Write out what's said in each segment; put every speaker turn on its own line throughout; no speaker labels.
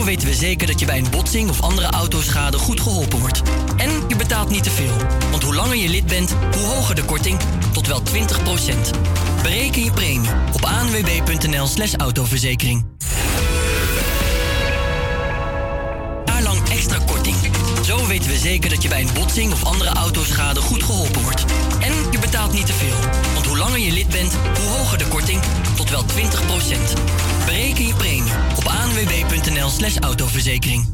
Zo weten we zeker dat je bij een botsing of andere autoschade goed geholpen wordt. En je betaalt niet te veel. Want hoe langer je lid bent, hoe hoger de korting. Tot wel 20%. Bereken je premie op anwb.nl/autoverzekering. Jaarlang extra korting. Zo weten we zeker dat je bij een botsing of andere autoschade goed geholpen wordt. En je betaalt niet te veel. Want hoe langer je lid bent, hoe hoger de korting. Tot wel 20%. Bereken je premie op anwb.nl/autoverzekering.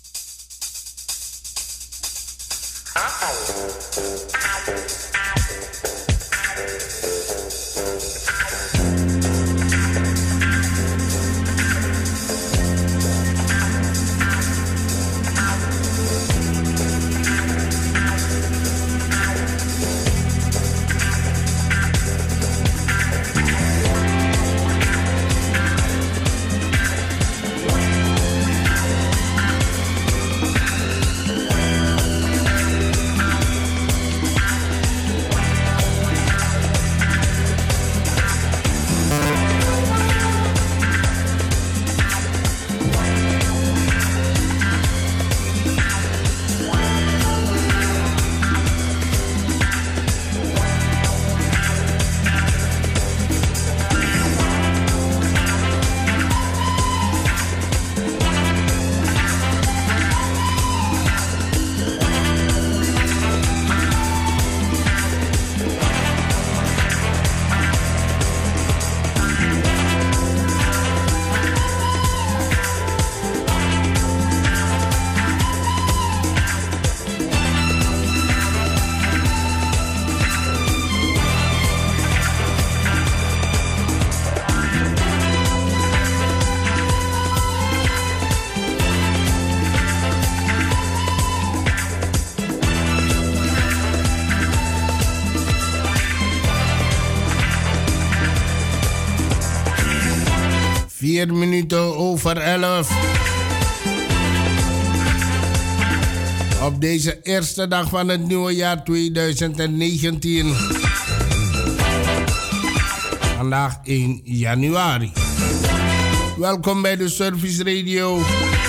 Vier minuten over 11. Op deze eerste dag van het nieuwe jaar 2019. Vandaag 1 januari. Welkom bij de Service Radio.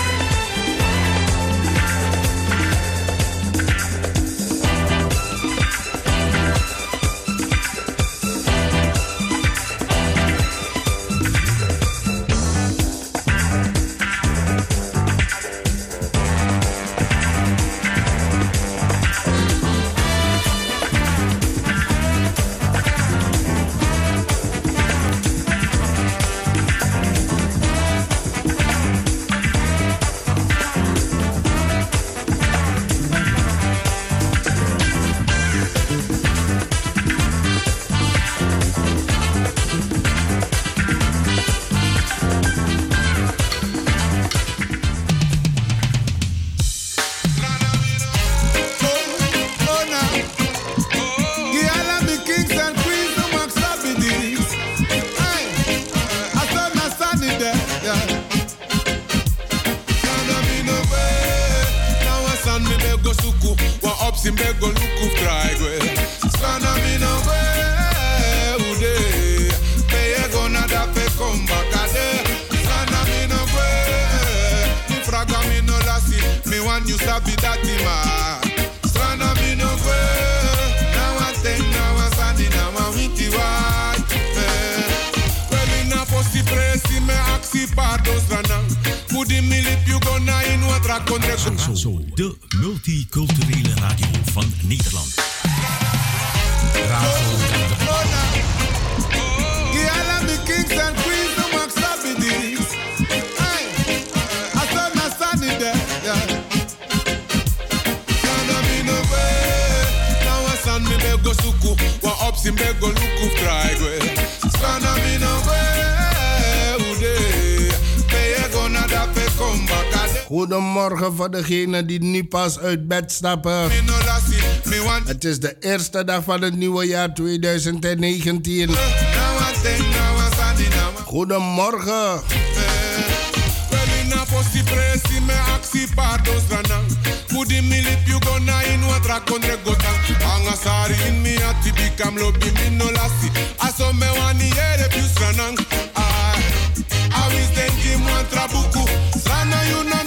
Salso, de multiculturele radio van Nederland.
Goedemorgen voor degenen die nu pas uit bed stappen. Het is de eerste dag van het nieuwe jaar 2019. Goedemorgen.
I was thinking one trabuku, sana you know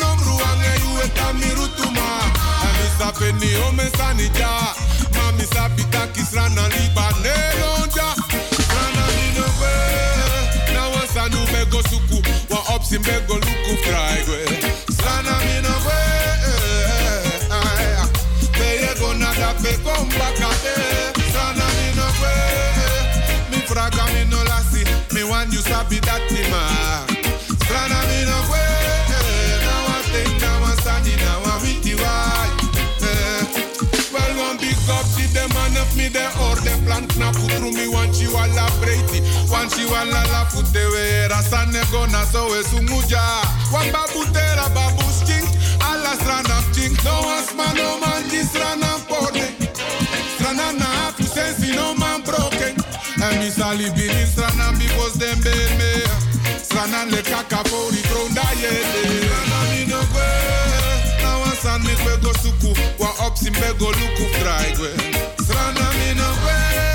ni ome sanija. Mami sabita kisrana libanelonja. Strana mino we. Na wasanu bego suku. Wa opsin bego luku fraigwe. Strana mino we. Peye gona da pe kombakate. Strana mino we. Mi fraga mino lasi. Me want you sabi that ma. Strana mino we. Now I think now I sani now I meet you. Well, one big up to the man of me, the or the plan knap through me, one she wala breiti, one she wala la putewe, rasane gona so es umuja, one babutera babu stink, alla strana stink, no one's man, no man, this strana porde, strana na happy sense, no man broken, and me sali bini strana because them bail me, strana le kaka for the crown da yede, strana mi no go. San mi bego suku, wa opsi bego luku fraigwe. Strana mi no we,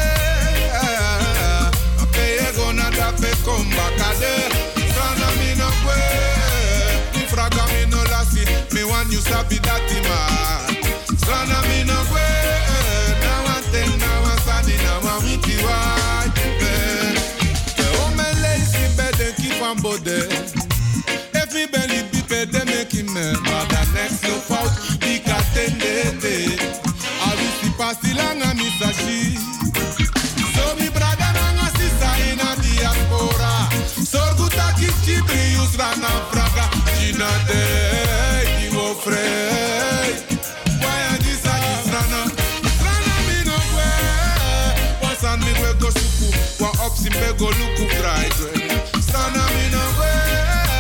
peye gona da pe kombakade. Strana mi no we, mi fraga mi no lasi, mi want you sabi dati ma. Strana mi no we, now I think now I sani now I miti wa. O me lazy bed and keep on bode. If me belly be they make him but the next no fault he can tend it. I will see past the langa misashi. So me brother nanga sister in a diaspora. So good that is cheap use rana fraga. Gina de you afraid. Why are this a rana? Rana me no way. Once and me we go suku. Wa up sim be go luku dry. Rana me no way.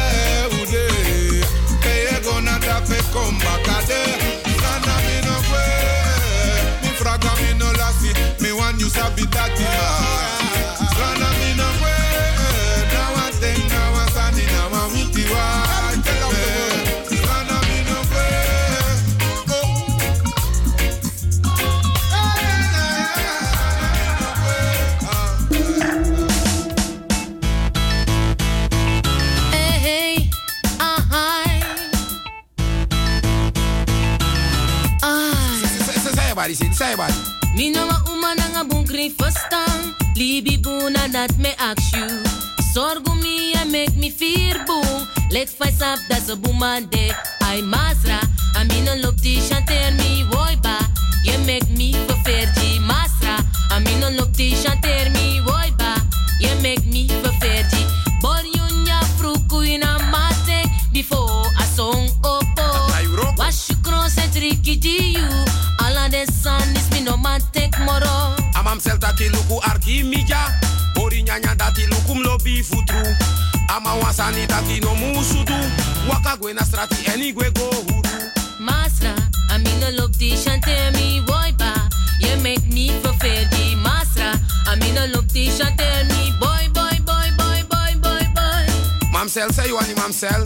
Gonna dape kombakade. Strana mi no we. Mi fraga mi no lasi. Mi want you sabi dati ma. Strana mi no we. Now I think now I sani now I miti wa. Strana mi no we.
Say what? Me no wa umananga bunkri fastan. Libi buna dat me ask you. Sorgo me and make me fear boom. Let's fight up that's a boomande. I masra. I mean no look ti chanter me boy ba. You make me for ferdi masra. I mean no look ti chanter me boy ba. You make me for ferdi. Borjunya fruku ina mate before a song opo. Wash you cross and tricky to you. The sun is me no man take moro.
Amam sel dati luku arki mija. Ori nyanya dati lukum lobi futru. Ama wasani dati no musudu. Waka gwe na strati eni gwe go huru.
Masra, I mean no look ti chante mi boy ba. You make me for ferdi. Masra, I mean no look ti chante mi boy boy boy boy boy boy boy.
Mamsel say you ani mamsel.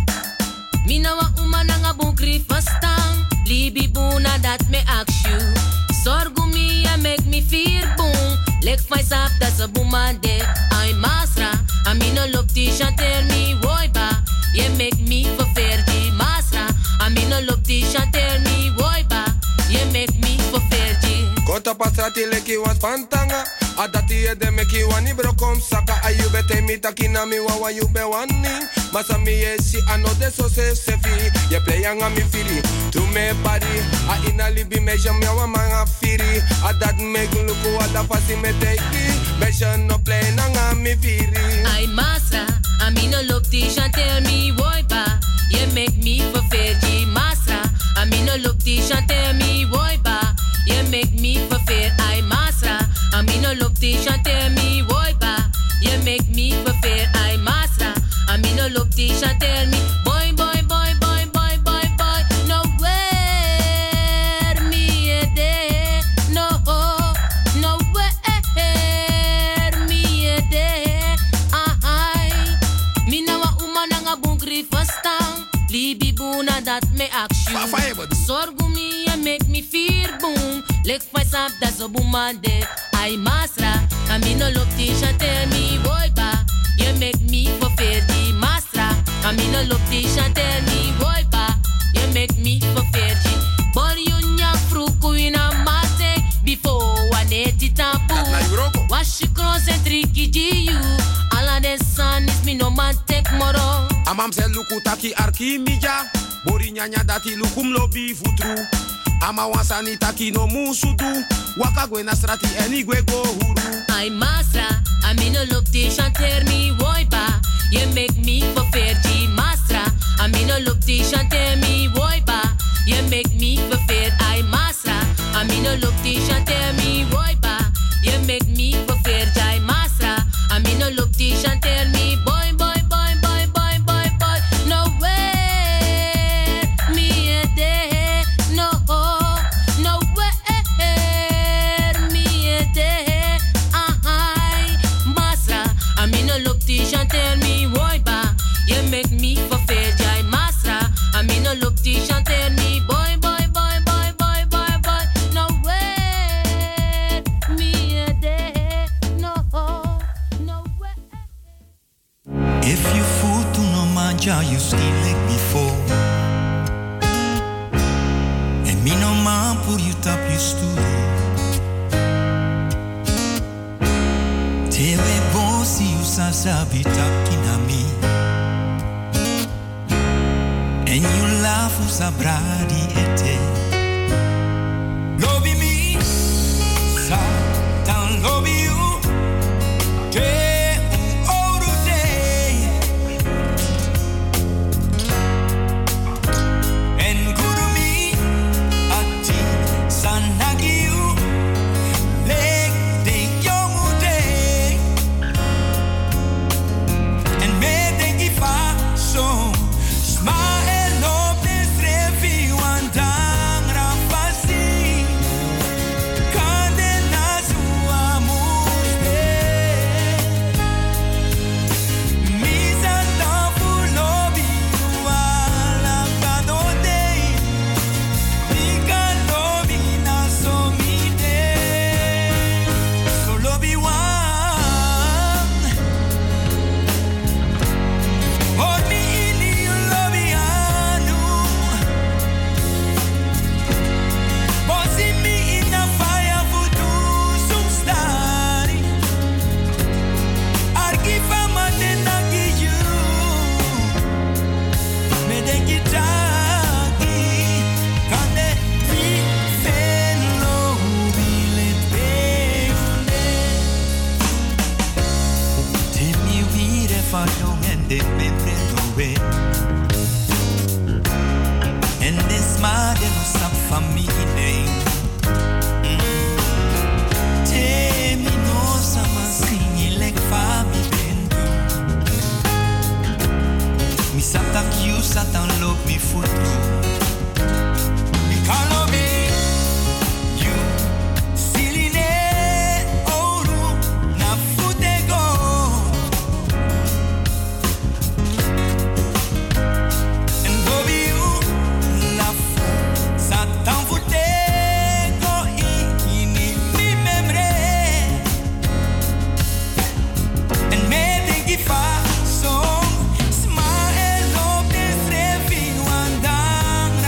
Mi na wa umananga bunkri fastang. Libi buna dat me ask you. Sorgo me and make me fear boom. Leg fights up that's a boomande. I'm masra. I mean no look ti chanter me boy ba. You make me for ferdi masra. I mean no look ti chanter me boy ba. You make me for ferdi.
Kota pastrati leki was pantanga. Adati ede meki wani brokom saka. Ayube te mitakina mi wawa yube wani. Masami yesi anode so se sefi. Ye playanga mi firi. To me body. A ina libi meja mi awa manga firi. A dat make luku ada fasi me teki. Meja no play nanga mi firi.
I masra. I mean no look ti chanter me boy ba. You make me for ferdi masra. I mean no look ti chanter me boy ba. You make me for fair. I masra. I mean no look ti chanter me boy ba. You make me for fair. I masra. I mean no look ti chanter me boy boy boy boy boy boy boy. No where me a day. No no where me a day. Me na wa umananga bunkri fastang. Libi buna dat me ask you. Sorgo me and make me fear boom. Leg fights up that's a boomande. I masra. I mean no look ti chanter me boy ba. You make me for ferdi masra. I mean no look ti chanter me boy ba. You make me for ferdi. Borjunya fruit.
Amam se luku taki arki mija. Bori nyanya dati lukum lobi futru. Ama wansani taki no musudu. Waka gwe na strati eni gwe go huru.
Ay masra, a mi no look te chanter mi woiba. You make me for fairty masra. A mi no look te chanter mi woiba. You make me for fair. Ay masra, a mi no look te chanter mi woiba. You make me for fair. Ay masra, a mi no look te chanter mi boy boy boy boy boy boy boy. No way, me a day, no no way, me a day. Ay masra, a mi no look te chanter mi woiba. You make me for fair. Ay masra, a mi no look te chanter mi boy boy boy boy boy boy boy. No way, me a day, no no way.
If you food to no manja, you still like before. And me no man put you tap you stool. Tewe bosi you sasabi takina me. And you laugh usabradi ete. Lobby me, Satan lobby you. Satan look me foot through. Smile, hope, this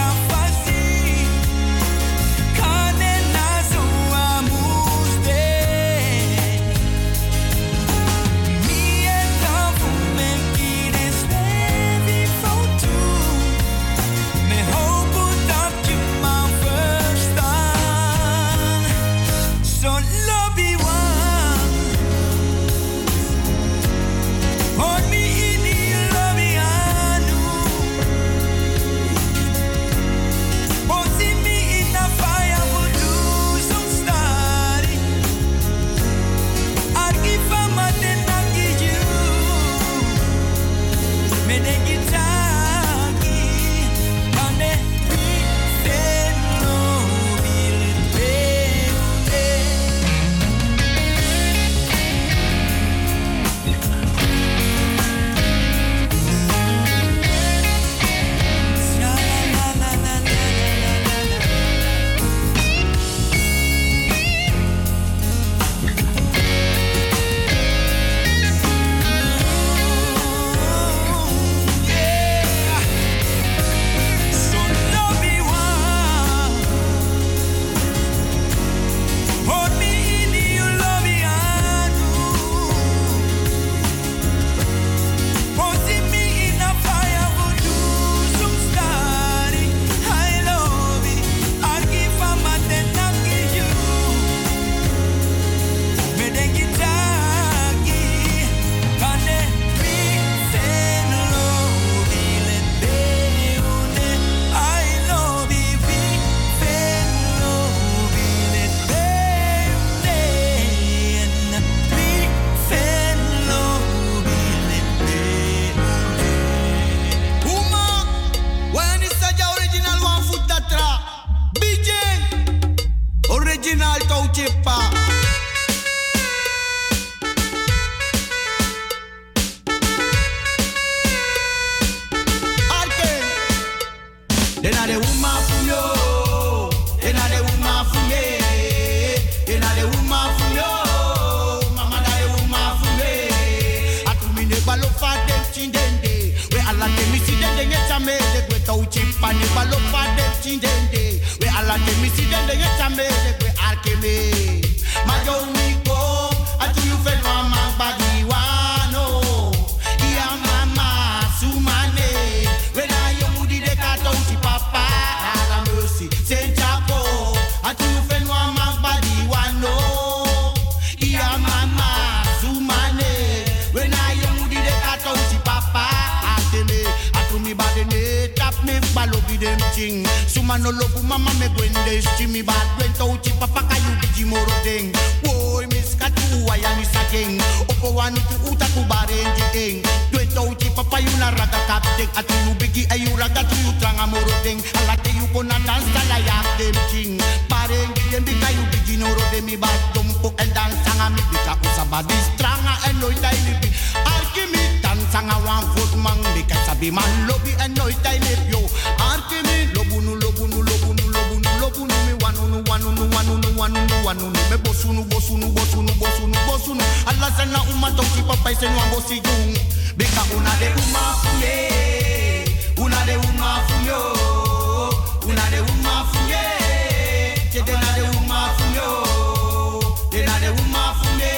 Then I the woman from yo. Then I the woman from me. Then I the woman from yo. Mama da the woman from me. I to me ne balo fa dem chindende. We ala de mi si den de chame de we tau chimpa ne balo fa dem chindende. We ala de mi si den de chame de we arkeme. Ma yo mi ko atu you fel mama badi wano. Iya mama sumane. When I young di de kato si papa. Have mercy. Saint Chapo. Atu you fel mama badi wano. Iya mama sumane. When I young di de kato si papa. Atene. Atu mi badene. Tap me balo bi dem ching. Sumano lobu mama me gwende. Chimi bad when touchi papa kayu biji moro ding. Boy miss katu ayani sageng. Opo wanu tu uta ku barenji ding. Dwe touchi papa yu na raga kap ding. Atu yu bigi ayu raga tu yu tranga moro ding. Alate yu kona dance la yak dem ching. Barenji dem bika yu biji noro dem mi bad dumpo and dance sanga mi bika usaba di stranga and no itai lipi. Arki mi dance sanga one foot mang bika sabi man lobby and no itai lip yo. Arki mi lobunu lobunu lobunu lobunu lobunu mi wanunu wanunu wanunu wanunu wanunu me bosunu bosunu bosunu bosunu bosunu alla sana umato ki papa se no bosi jung bika una de uma fuye una de uma fuyo una de uma fuye che de na de uma fuyo de na de uma fuye.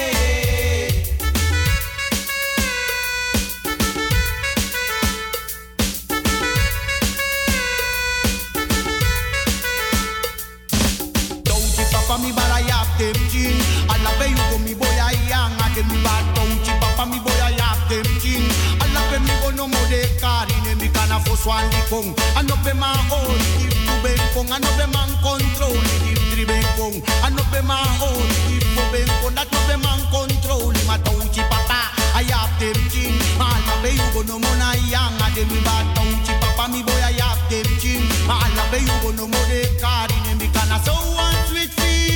Papa mi bara yap dem chin, alla pe you go mi boy ayang ade mi bato uchi. Papa mi boy yap dem chin, alla pe mi go no mo de kari ne mi kana fo swan di kong. Ano pe ma on if tu ben kong, ano pe man control if tri ben kong, ano pe ma on if tu ben kong, that no pe man control ma to uchi. Papa ayap dem chin, alla pe you go no mo na ayang ade mi bato uchi. Papa mi boy ayap dem chin, alla pe you go no mo de kari ne mi kana so one sweet.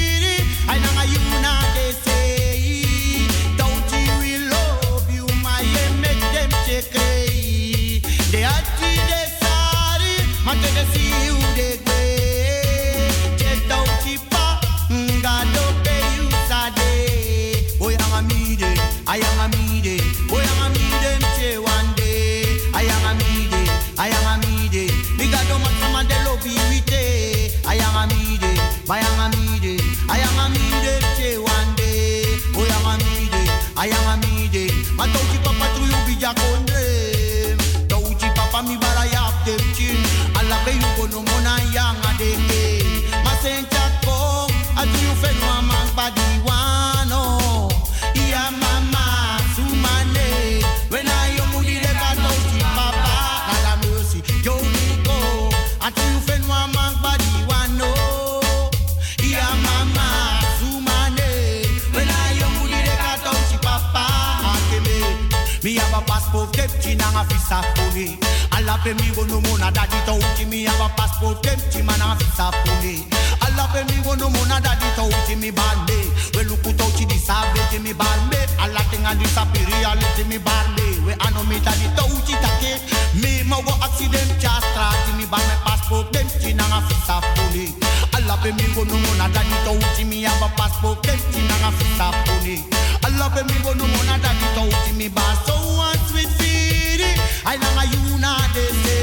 I know you not they say, don't you we love you, my make them check. They are they sorry, my they see you they way. Check out chipa, God pay you sade. Boy I'm a mide, I am a mide. Boy I'm a mide, che one day. I am a mide, I am a mide. Biga do matama de lobby wite. I am a mide, I am a mide. I am a mide, che one day. Oh, I am a mide, I am a mide. Ma touchi papa tu you bija konde. Touchi papa mi bara yap dem chin. Alla pe you go no mona yang adeke. Ma sencha ko, atu you fe no amang badi wano. Iya mama sumane. When I you mudi de ka touchi papa, nada mercy. Yo niko, atu you fe no amang badi wano. Iya mama sumane. When I young mudi de ka touchi papa akeme. Me have a passport kepchi nanga visa pone. Alla pe mi go no mona daddy touchi. Me have a passport kepchi mana visa pone. Alla pe mi go no mona daddy touchi me bande. We look touchi di savage me bande. Alla tenga di sapiriality me bande. We anomi daddy touchi take. Me ma wo accident chastra me ban me passport kepchi nanga visa pone. Alla pe mi go no mona daddy touchi me have a passport kepchi nanga visa pone. Alla pe mi go no mona daddy touchi me ba so one sweet feeling. I nanga you na de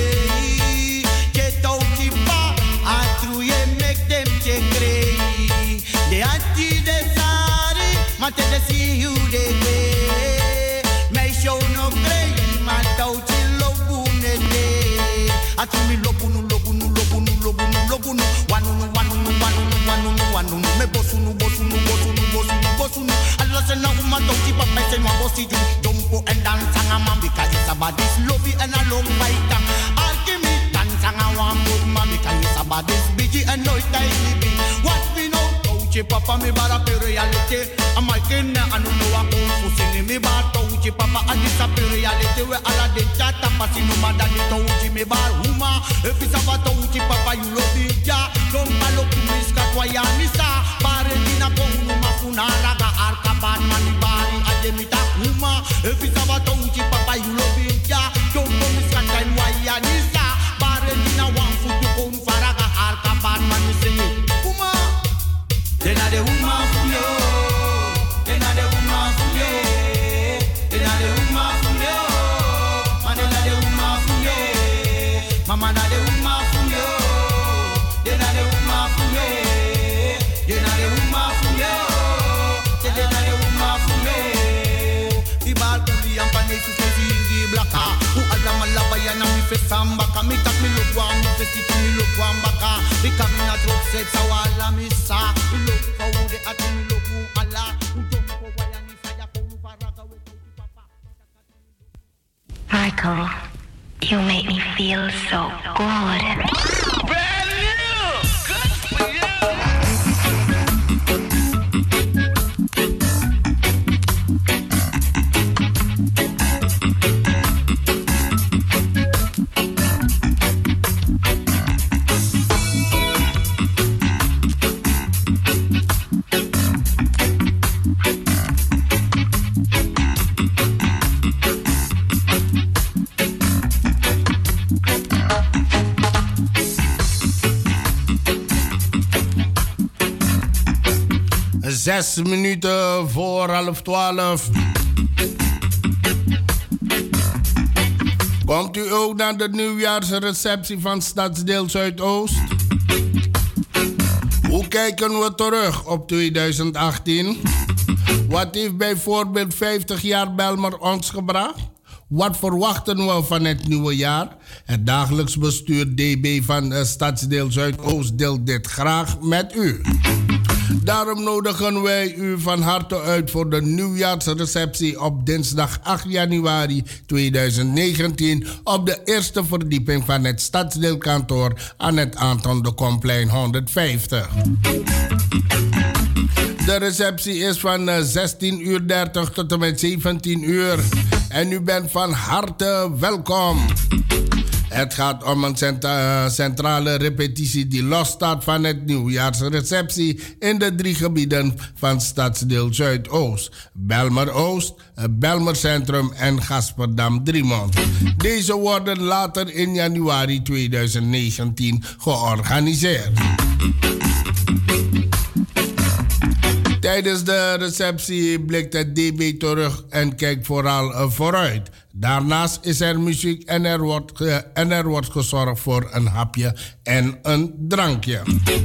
say. Get touchi pa atru ye make them check grey. They anti de sari, ma te de see you de way. Me show no grey, ma touchi lobu ne de. Atru mi lobu no lobu no lobu no lobu no lobu no. Wanu me bosunu bosunu bosunu bosunu bosunu. Allah se na uma touchi papa se no bosi ju. Dompo and dance anga man because it's about this lobby and a long fight. Alchemy dance anga one good man because it's about this biggie and no tiny big. What we know touchi papa me bara per reality. I'm making anu no wa confusing me ba touchi papa and this a per reality we alla de chata pasino madani touchi me bar huma. If it's about touchi papa you love it ja. Don't follow please katwayanisa. Pare dina kong mafuna raga arkaban manibari ademita huma. If it's about touchi papa you love it ja. Don't promise katwayanisa. Pare dina one foot to fi samba, kami tak mi look one, mi fi sit mi look one baka. Because me not upset, so all I miss sa. Mi look for who the at mi look who Allah. Who jump for why and if I for who faraga with papa.
Michael, you make me feel so good.
Brand new, good for you.
Zes minuten voor 11:30. Komt u ook naar de nieuwjaarsreceptie van Stadsdeel Zuidoost? Hoe kijken we terug op 2018? Wat heeft bijvoorbeeld 50 jaar Belmer ons gebracht? Wat verwachten we van het nieuwe jaar? Het dagelijks bestuur DB van Stadsdeel Zuidoost deelt dit graag met u. Daarom nodigen wij u van harte uit voor de nieuwjaarsreceptie op dinsdag 8 januari 2019 op de eerste verdieping van het stadsdeelkantoor aan het Anton de Komplein 150. De receptie is van 16:30 tot en met 17 uur en u bent van harte welkom. Het gaat om een centrale repetitie die losstaat van het nieuwjaarsreceptie in de 3 gebieden van Stadsdeel Zuidoost, Belmer Oost, Belmer Centrum en Gasperdam-Driemond. Deze worden later in januari 2019 georganiseerd. Tijdens de receptie blikt het DB terug en kijkt vooral vooruit. Daarnaast is er muziek en er wordt gezorgd voor een hapje en een drankje.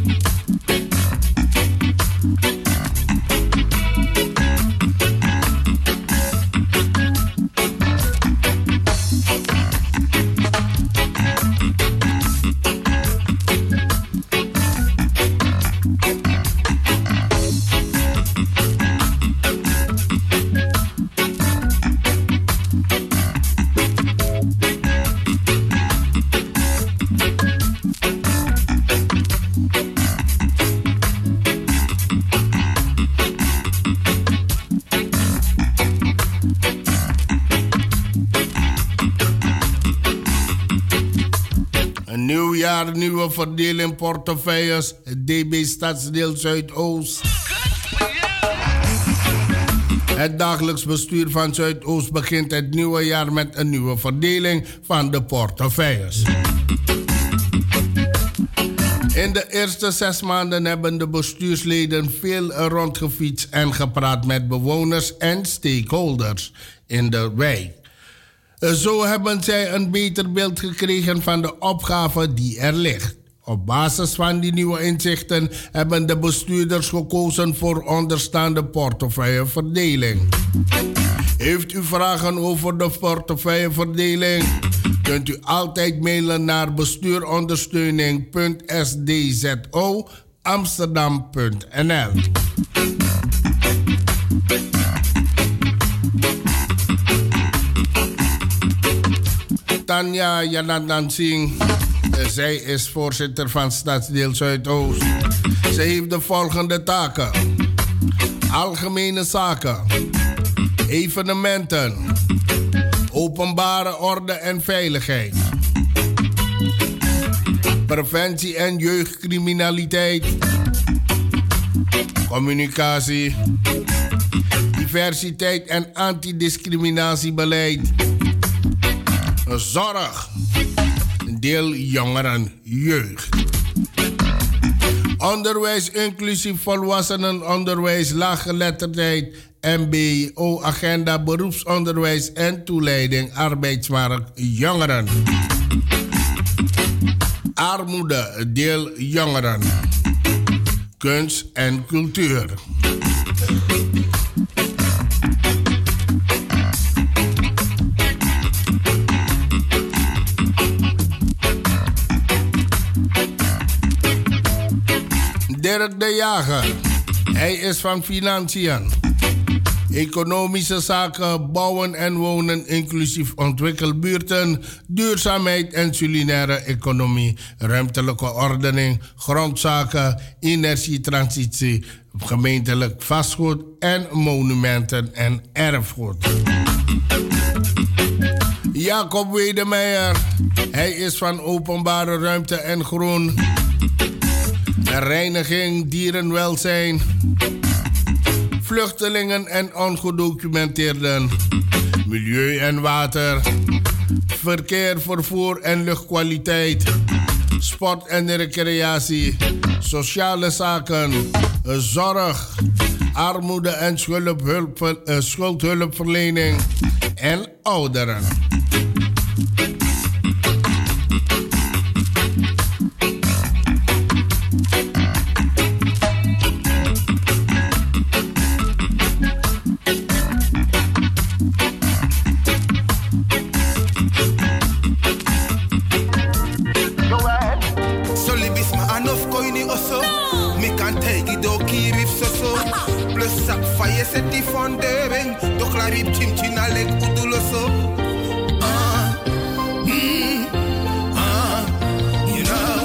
Nieuwjaar, nieuwe verdeling portefeuilles, DB Stadsdeel Zuidoost. Het dagelijks bestuur van Zuidoost begint het nieuwe jaar met een nieuwe verdeling van de portefeuilles. In de eerste 6 maanden hebben de bestuursleden veel rondgefietst en gepraat met bewoners en stakeholders in de wijk. Zo hebben zij een beter beeld gekregen van de opgave die er ligt. Op basis van die nieuwe inzichten hebben de bestuurders gekozen voor onderstaande portefeuilleverdeling. Heeft u vragen over de portefeuilleverdeling? Kunt u altijd mailen naar bestuurondersteuning.sdzo@amsterdam.nl. Tanja Janandan Singh, zij is voorzitter van Stadsdeel Zuidoost. Ze heeft de volgende taken: algemene zaken, evenementen, openbare orde en veiligheid, preventie en jeugdcriminaliteit, communicatie, diversiteit en antidiscriminatiebeleid, zorg, deel jongeren, jeugd. Onderwijs inclusief volwassenenonderwijs, laaggeletterdheid, MBO-agenda, beroepsonderwijs en toeleiding, arbeidsmarkt, jongeren. Armoede, deel jongeren. Kunst en cultuur. Dirk de Jager. Hij is van Financiën. Economische zaken, bouwen en wonen, inclusief ontwikkelbuurten, duurzaamheid en culinaire economie, ruimtelijke ordening, grondzaken, energietransitie, gemeentelijk vastgoed en monumenten en erfgoed. Jacob Wedemeijer, hij is van Openbare Ruimte en Groen, reiniging, dierenwelzijn, vluchtelingen en ongedocumenteerden, milieu en water, verkeer, vervoer en luchtkwaliteit, sport en recreatie, sociale zaken, zorg, armoede en schuldhulpverlening en ouderen.
Set die fondering, toch la rip chim alek uduloso. You know.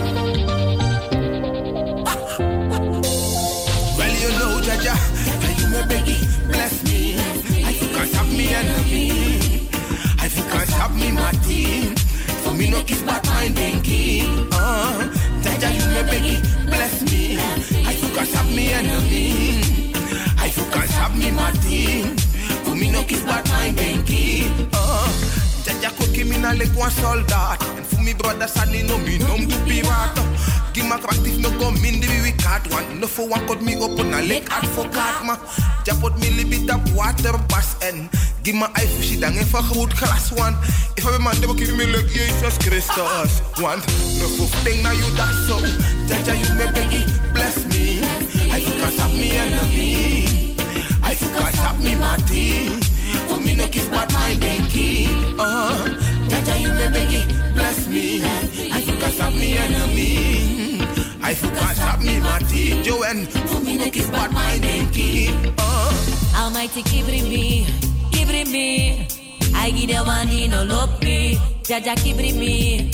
Well, you know, Jaja, you may beg, bless me. I can't stop me enemy. I can't stop me my team. For me no kiss back my binky. Jaja, you may beg, bless me. I can't stop me enemy. I can't stop me my team. For me no kiss back my binky. Jaja cookie me na like one soldat. And for me brother sadly no me no do pirate. Give my practice no come in the we cat one. No for one cut me open a leg advocate ma. Ja put me little bit of water pass and give my eye fishy down in for good class one. If I man they will give me like Jesus Christus. One no for thing now you that so. Jaja you may beg bless me. I can't stop me enemy. I can't stop me my team. For me no kiss but my binky. Jaja you may beg bless me. I can't stop me enemy. I can't stop me my team. Joanne for me no kiss but my binky.
Almighty give me. I give the one in no love me. Jaja give me.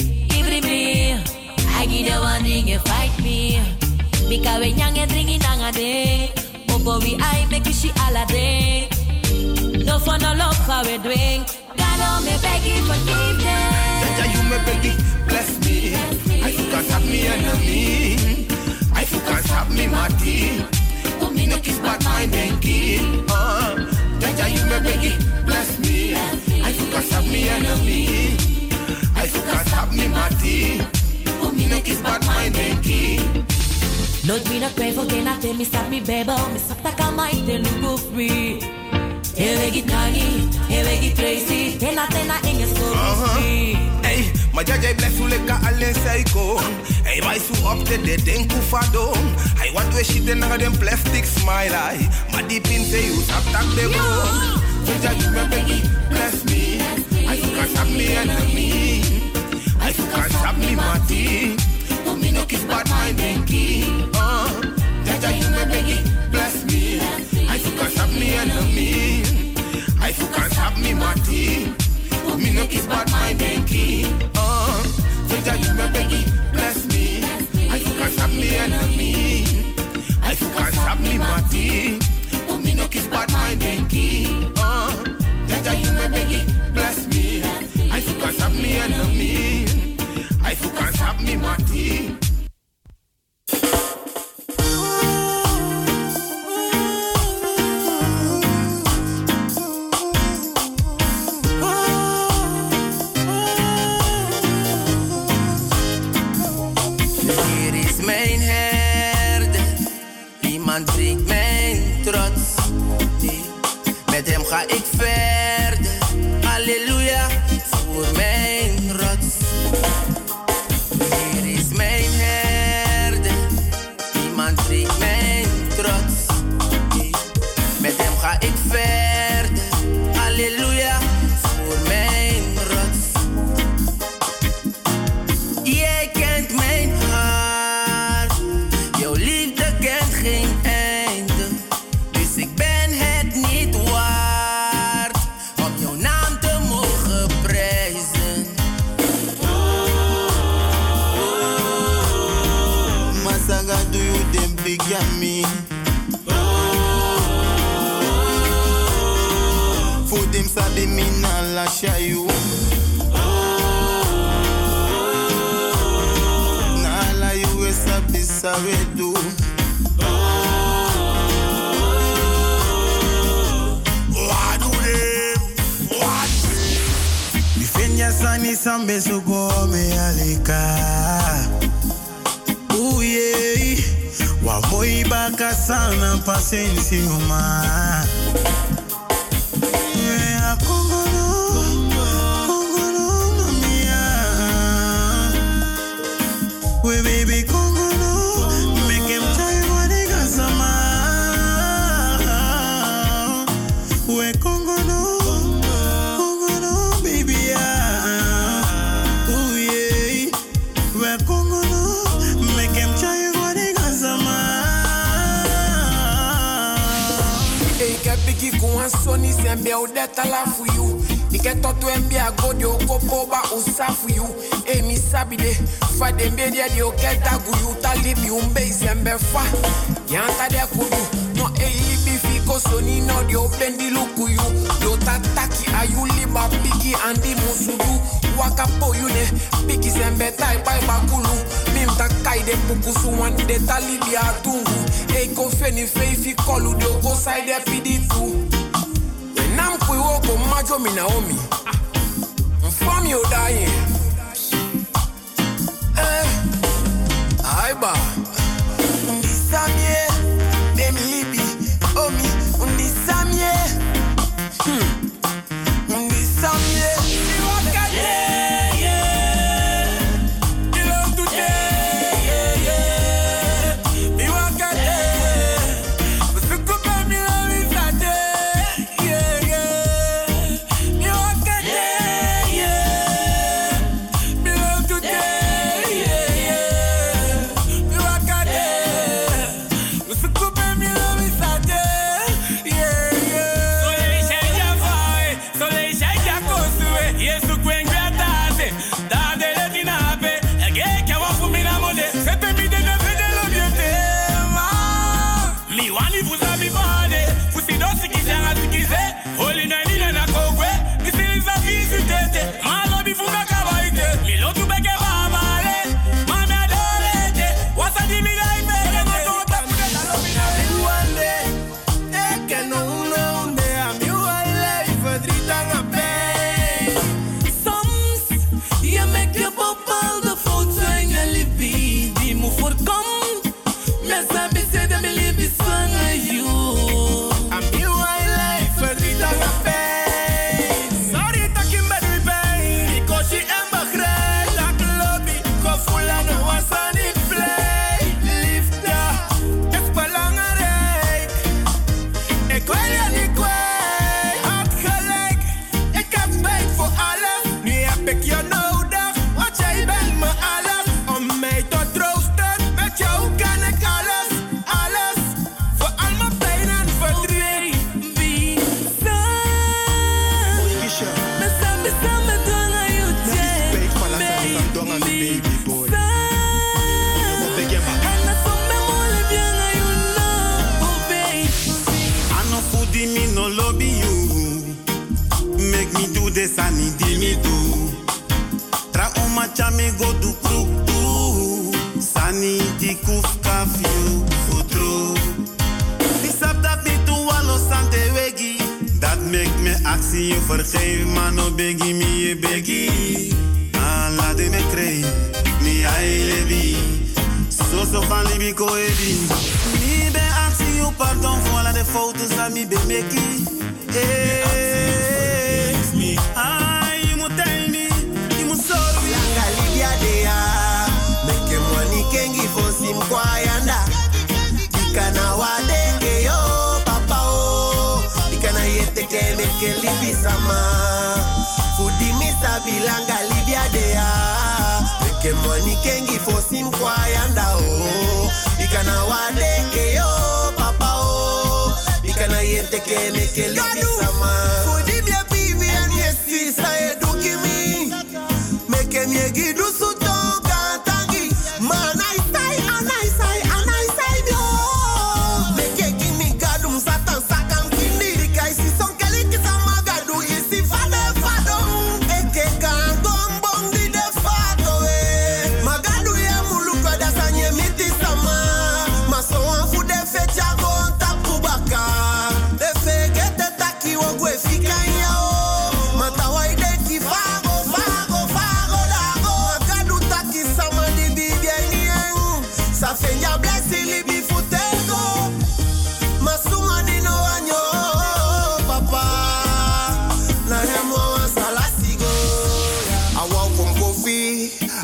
I give the one in fight me. Because when young and drinking a day, Opo we I make you she all a day. No for no love for we drink. God oh me beg you forgive them.
Jaja you me beg you bless me. I can't stop me enemy. I can't stop me my team. For me no kiss but my binky. Jaja you me beg you bless me. I can't stop me enemy. I can't stop me my team. For me no kiss but my binky.
Lord me not pray for gain I tell me stop me baby. Me stop the kama ite lugo free. Ewegi Tani, ewegi Tracy. Tena in your story.
Hey, my Jaja bless you like a allen psycho. Hey, rise you up to the denku fado. I want to shit in them plastic smile eye. My deep in say you stop the bone. Jaja you me beg bless me. I can't stop me enemy. I can't stop me my team. For me no kiss but my binky. Jaja you me beg bless me. I can't stop me enemy. I can't stop me my team. For me no kiss but my binky. Jaja you me beg bless me. I can't stop me enemy. I can't stop me my team. For me no kiss but my binky. Jaja you me beg bless me. I can't stop me enemy. I can't stop me my team.
Hier is mijn herder, iemand breekt mijn trots. Met hem ga ik verder, halleluja, voor mijn rots. Hier is mijn herder, iemand breekt mijn trots. Met hem ga ik verder, halleluja, voor mijn rots. Jij kent mijn hart, jouw liefde
yummy. Food him sabi me na la shayu. Na la you sabi sabe do. Sani sambe sugo me alika. Uye, wa moi baka sana pasensi uma. We a Congolo, mamia. We baby Congolo, make him try what they got sama. We Congolo.
Soni sembe o deta la for you. Ike toto embi agodi o kopo ba usa for you. E mi sabide fa de media de o keta guyu talibi umbe sembe fa. Yanta de kudu no e libi fiko soni no de o bendi luku you. Yo tataki ayu liba piki andi musudu. Waka po you ne piki sembe tai pai bakulu. Mim takai de pukusu wan de talibi atungu. E ko feni feifi kolu de o go side pidi tu. Nam kui woko majo mi Naomi. Mfami odaye. Aiba. Undisamye. Demi libi. Omi. Undisamye. Undisamye.
Sani di mi do. Tra uma chame go do kruk do. Sani di kuf kafio futro. Die sap dat niet toe allo sante wegi. Dat make me actie je vergeef man no begi mi je begi. Ah laat me kree. Mi ai lebi. So van libi ko ebi. Mi ben actie je pardon voor de foto's aan mi ben meki. Ai, you moet me, you moet sorry.
Langa Lydia dea, make money kengi for sim kwayanda. Ikana wade ke yo papa o, ikana yete ke make libi sama. Fudi mi sabi langa Lydia dea, make money kengi for sim kwayanda o, ikana wade ke yo papa o, ikana yete ke make libi sama.
Give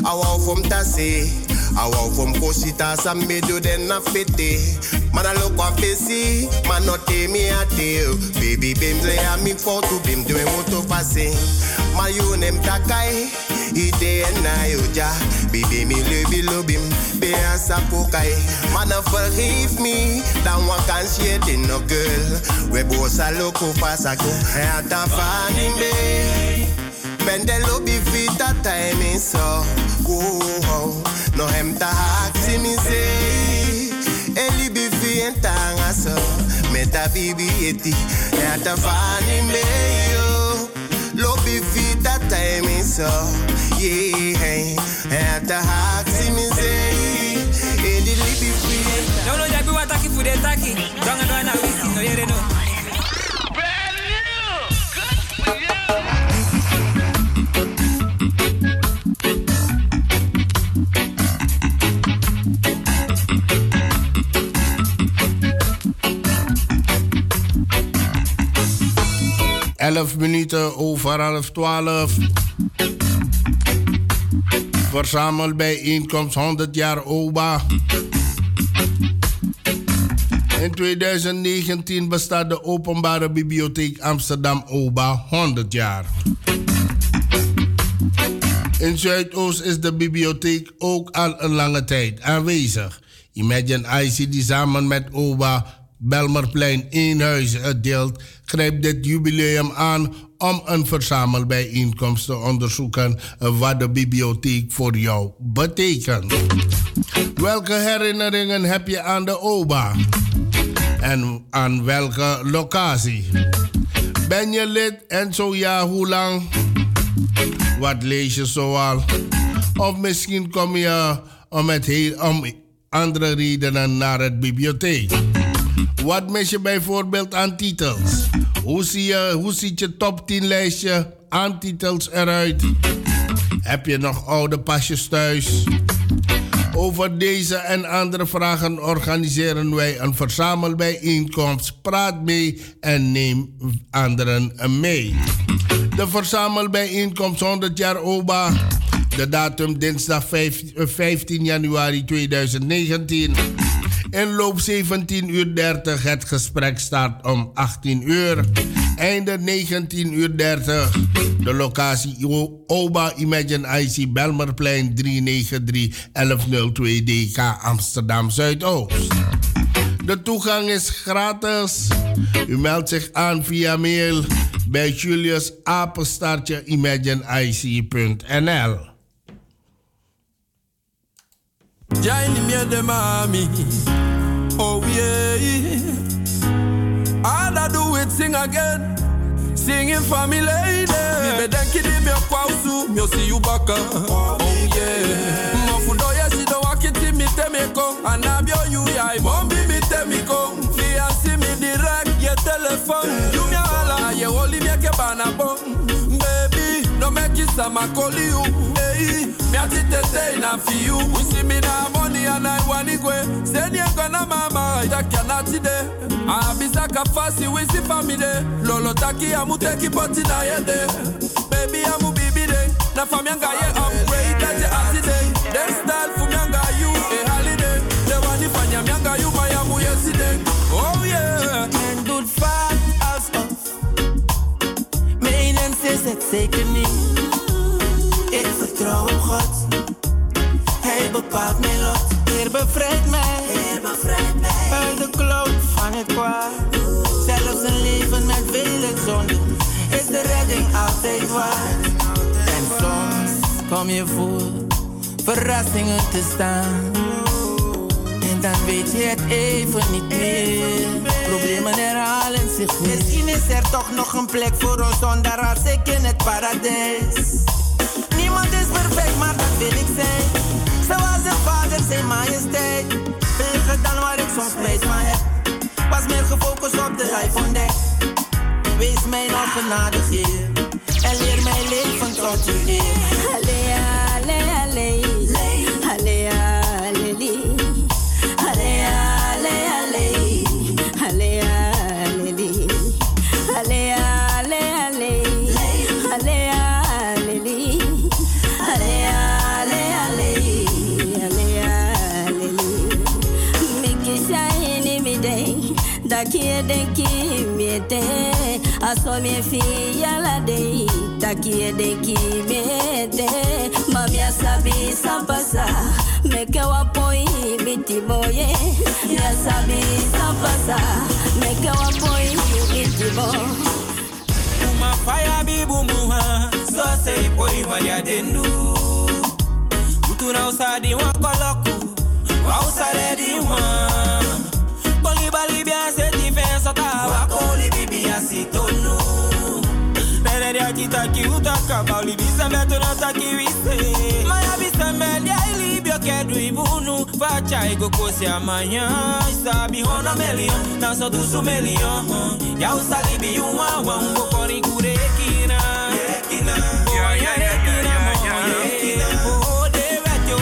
wou from tase. I wou from kosita some medo den na fete. Man I look what face, man not take me a tail. Baby bim lay a me for to bim doing moto passing. My you name takai. Ide na yoja, baby me love him, be a sapokai. Man forgive me, that one can share in no girl. We both a look fast a go, at a funny me. Ben de lobby fit a time is so go. No hem ta haksi me say, Eli be fi entanga so. Meta bibi eti, at a funny me yo. Lobby fit a time is so. Yeah, at the heart, see me say, in the lippy free.
No, you be what taki for the taki. Don't know na wisi, no you know.
Brand new, good for you.
11 minuten over 11:30. Verzamelbijeenkomst 100 jaar OBA. In 2019 bestaat de Openbare Bibliotheek Amsterdam OBA 100 jaar. In Zuidoost is de bibliotheek ook al een lange tijd aanwezig. Imagine IC die samen met OBA Belmerplein Eenhuizen deelt, grijpt dit jubileum aan om een verzamelbijeenkomst te onderzoeken wat de bibliotheek voor jou betekent. Welke herinneringen heb je aan de OBA? En aan welke locatie? Ben je lid en zo ja, hoe lang? Wat lees je zoal? Of misschien kom je om andere redenen naar het bibliotheek. Wat mis je bijvoorbeeld aan titels? Hoe ziet je top 10 lijstje aan titels eruit? Heb je nog oude pasjes thuis? Over deze en andere vragen organiseren wij een verzamelbijeenkomst. Praat mee en neem anderen mee. De verzamelbijeenkomst 100 jaar OBA. De datum dinsdag 15 januari 2019. Inloop 17:30 uur. Het gesprek start om 18 uur. Einde 19:30 uur. De locatie OBA Imagine IC Belmerplein 393 1102 DK Amsterdam Zuidoost. De toegang is gratis. U meldt zich aan via mail bij julius@imagineic.nl.
Join me the mommy. Oh yeah. All I do is sing again. Singing for me lady. Me bedenki di me kwausu. Me see you baka. Oh yeah. Mo fudo ya si do wakiti mi temiko. Anabio you ya. Mombi mi temiko. Fiansi mi direct ye telephone. You me ala. Ye oli me ke banabo. Baby, no make it sama call you. Hey, me ati tete na fi you. We see me na money and I want it go. Send you gonna mama. I cannot today. Abisaka fasi we see family. Lolo taki amu teki poti na yende. Baby amu bibi day. Na famyanga ye upgrade that you ati day. Then style famyanga you a holiday. The one if famyanga you my amu yesterday. Oh yeah.
En doet vaak alsof mijn is het zeker niet. Ik vertrouw op God. Hij bepaalt mijn lot. Heer bevrijdt mij. Heer bevrijdt mij. Uit de klauw van het kwaad. Zelfs een leven met vele zonden is de redding altijd waard. En soms kom je voor verrassingen te staan. En dan weet je het even niet meer. Problemen herhalen zich niet. Misschien is er toch nog een plek voor ons zonder als ik in het paradijs. Niemand is perfect, maar dat wil ik zijn. Zoals een vader, zijn majesteit. Veiliger dan waar ik soms spijt van heb. Was meer gefocust op de life on deck. Wees mij nog genadig Heer. En leer mij leven tot uw eer. Allee, allee, allee. Allee, allee, allee. Allee, allee, allee. Allee, allee. Allee, allee, allee. Allee, allee. Allee, allee, allee.
takie de ki miete aso mi fi yala de takie de ki miete mami asabi sapasa meke wa poi biti boye ya sabi sapasa meke wa poi biti bo
uma fire bi bumuha so say poi wa ya dendu utuna usadi wa koloku wa usare di wa Bali bali bia se difensa ta wa koli bibia si tonu Nere dia kita ki utaka bali bisa meto na taki wise Maya bisa media ilibio kedu ibunu Facha ego kosi amanhã Sabe hona melion Na so dusu melion Ya usali bi uma wa ungo kori kurekina Rekina Ya ya ya ya Oh de vetio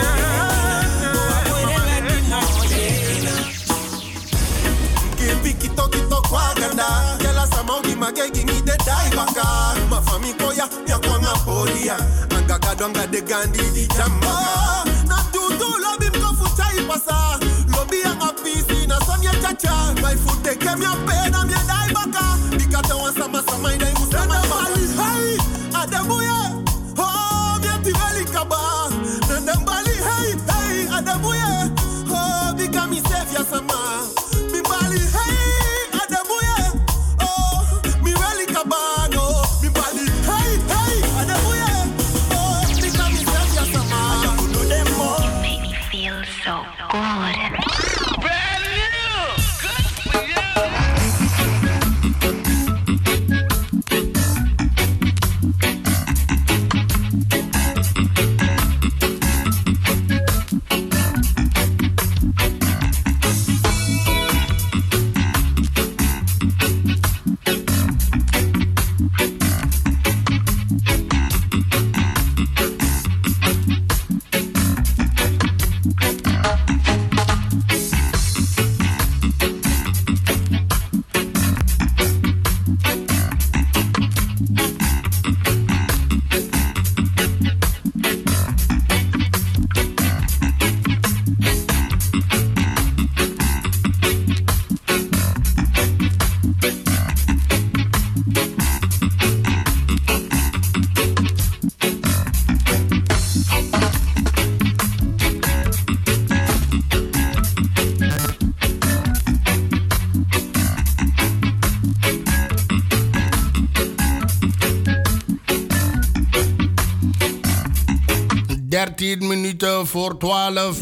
Kito kwa ganda Kela sama ugi magegi ni de dai baka Ma fami koya ya kwa nga podia Anga kadonga de gandi di jamba Na tutu lobi mkofu chai pasa Lobi ya apisi na sonya chacha My food de kem ya pena mye dai baka Bikata wansa masa maida imu sana bali Hey, adebuye Oh, mye tiveli kaba Nandembali hey, hey, adebuye Oh, bika mi sevya sama Mimbali hey
so good.
Brand new! Good for you!
Minuten voor 12.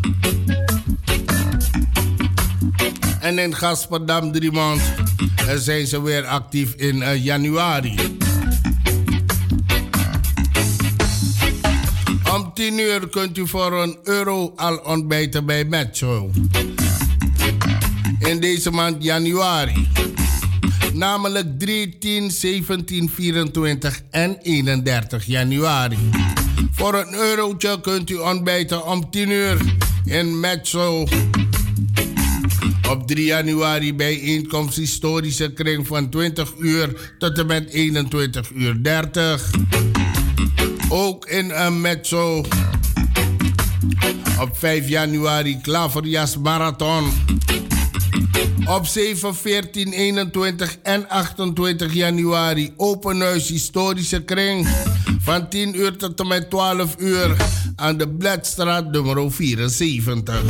En in Gasperdam Driemond zijn ze weer actief in januari. Om 10 uur kunt u voor €1 al ontbijten bij Metro. In deze maand januari. Namelijk 3, 10, 17, 24 en 31 januari. Voor €1 kunt u ontbijten om 10 uur in Metro. Op 3 januari bijeenkomst historische kring van 20 uur tot en met 21 uur 30. Ook in Metro. Op 5 januari Klaverjas Marathon. Op 7, 14, 21 en 28 januari Openhuis Historische Kring. Van 10 uur tot en met 12 uur aan de Bladstraat nummer 74.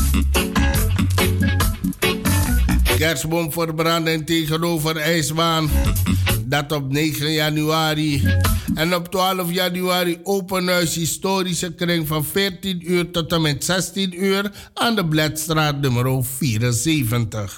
Kerstboomverbranding tegenover IJsbaan. Dat op 9 januari. En op 12 januari Openhuis Historische Kring van 14 uur tot en met 16 uur aan de Bladstraat nummer 74.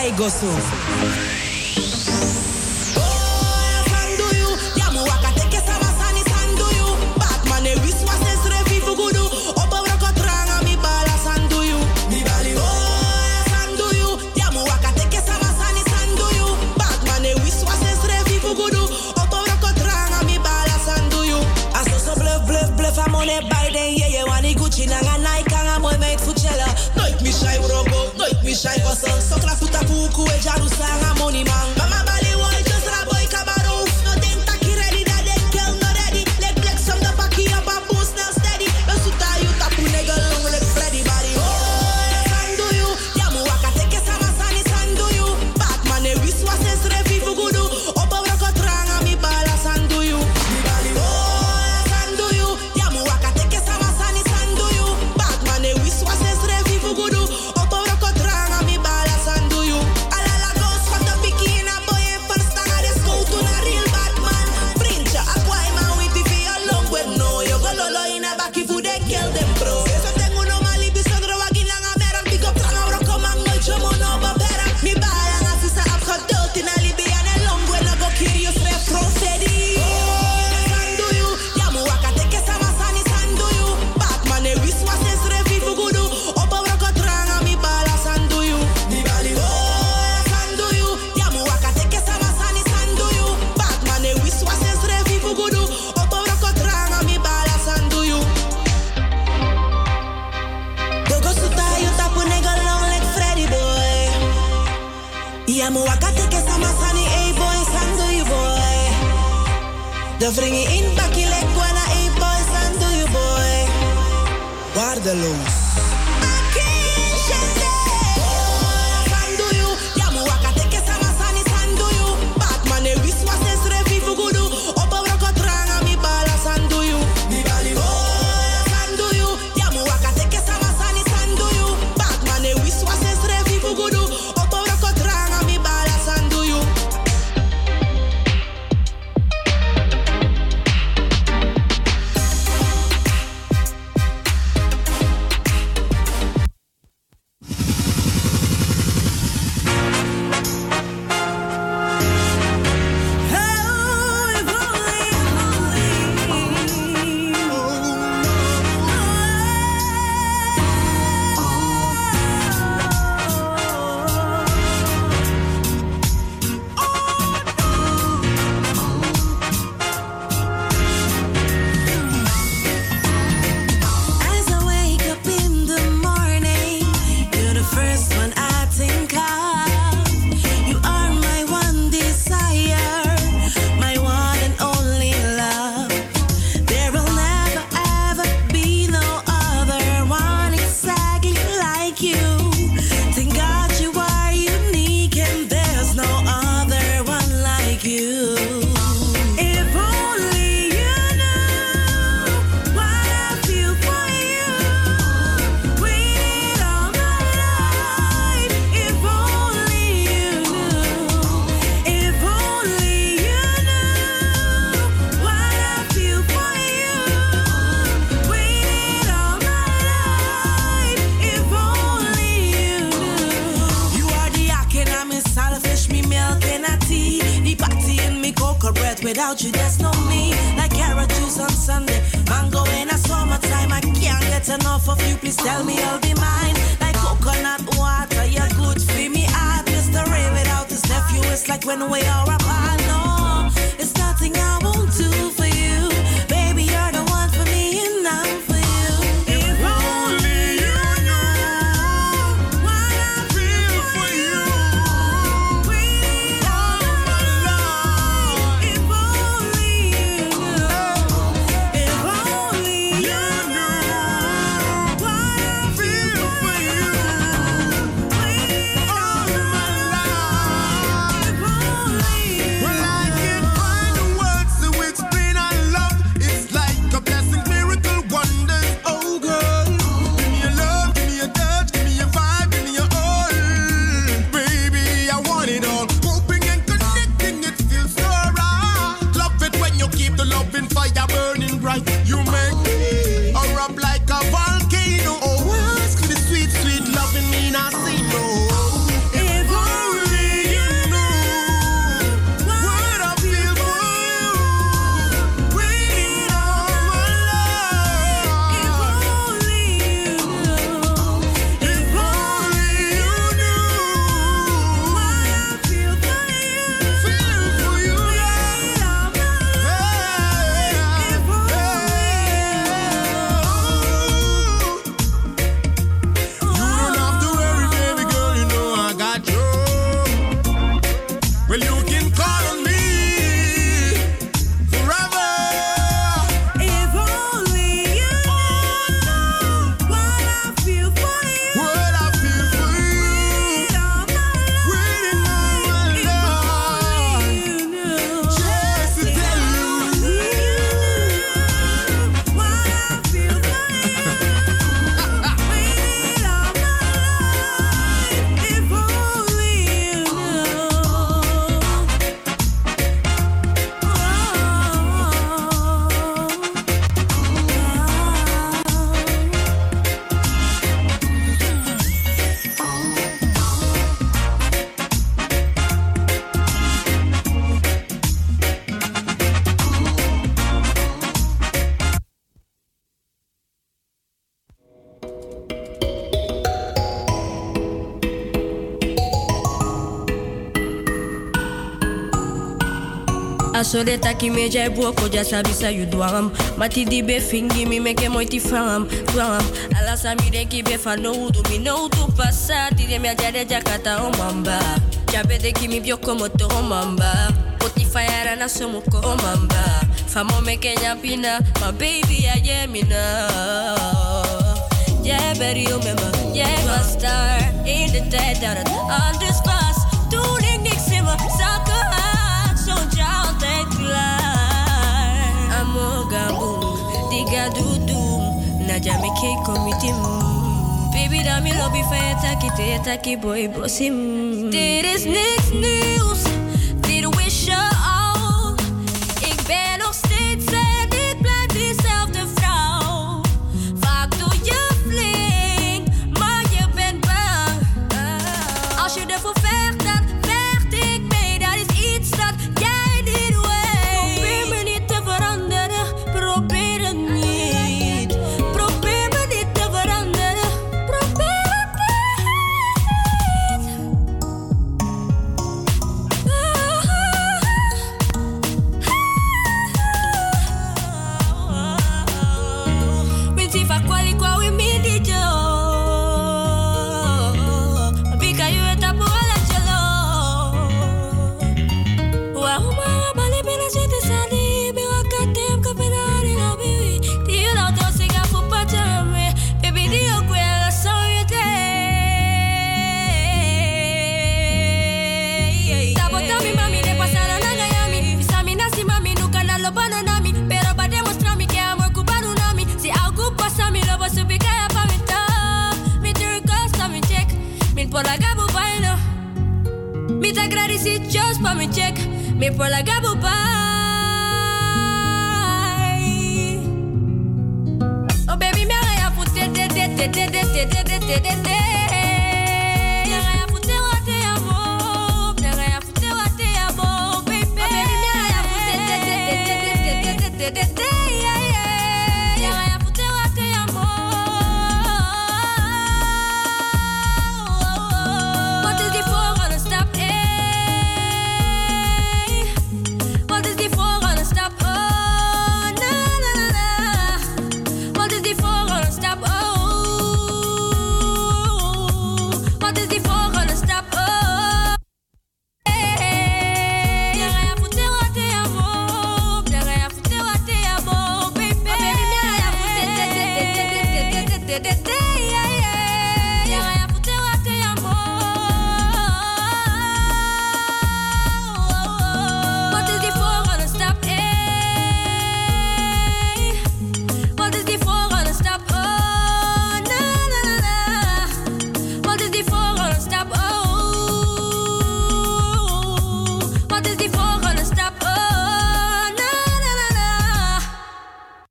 I go so.
Shai gosan, sok la futa puku e jarusanga money man. Mama bali boy, just ra boy kabaroof. No think taki ready, that they kill no ready. Leg flex from the backy up a boost now steady. No suta you tapu nigga long leg Freddy body. Oh, sandu you, yamu waka teke sama sani sandu you. Batman e wiswa ses refi fugudu. Opa broko tranga mi bala sandu you. Oh, sandu you, yamu waka teke sama sani sandu you. Batman e wiswa ses refi fugudu. De vringen in bakkie lek wanna a boy san do you boy.
Waardeloos. Without you, there's no me. Like carrot juice on Sunday, mango in a summertime. I can't get enough of you. Please tell me I'll be mine. Like coconut water, you're good for me. I Mr. Ray without his nephew. It's like when we are apart. No, it's nothing I won't do for you. Baby, you're the one for me, and I'm for you. If only you know what I feel for you.
Well, I can't find the words to
So de taki me jai buoko ja sabi sa you dwam. Mati di be fingi mi meke moiti fram. Ala sa mi de ki be fa no do mi no to passa. Ti de mi ajade jakata o mamba. Jabe de ki mi bioko moto o mamba. Poti fire na somo ko o mamba. Famo meke nyapina, my baby I am me now. Yeah, baby you remember. Yeah, my star in the dead down on this bus. Toen ik niks in mijn zakken had, zo'n jou altijd klaar. Amoga boom, diga doedoem, naja me kei komitim. Baby da mi lobby van je taki boy bosim. Dit is niks nieuws, dit wish je al. Ik ben nog steeds en ik blijf diezelfde vrouw. Vaak doe je flink, maar je bent bang. Als je ervoor vecht, dan vecht ik mee. Dat is iets dat jij niet weet. Probeer me niet te veranderen, probeer het niet. Probeer me niet te veranderen, probeer het niet. Minti fa quali qua we mi di jo. Bika you eta bola chelo. Wa uma bali bela jete sali be wakatem ka penari no baby. Ti you know to siga fu pachame. Baby di yo kwela so you day. Sabotami mami de pasara na gayami. Bisami nasi mami nunca na lo bananami. Pero pa demostrarmi que amor cubano nami. Si algo pasa mi lobo subikaya pa mi ta. Mi turcosta mi check. Mi por la gabu baino. Mi ta gradisi just pa mi check. Mi por la gabu bai. Oh baby me agaya putte de. Me agaya putte wa te amo. Me agaya putte wa te amo. Baby me agaya putte de.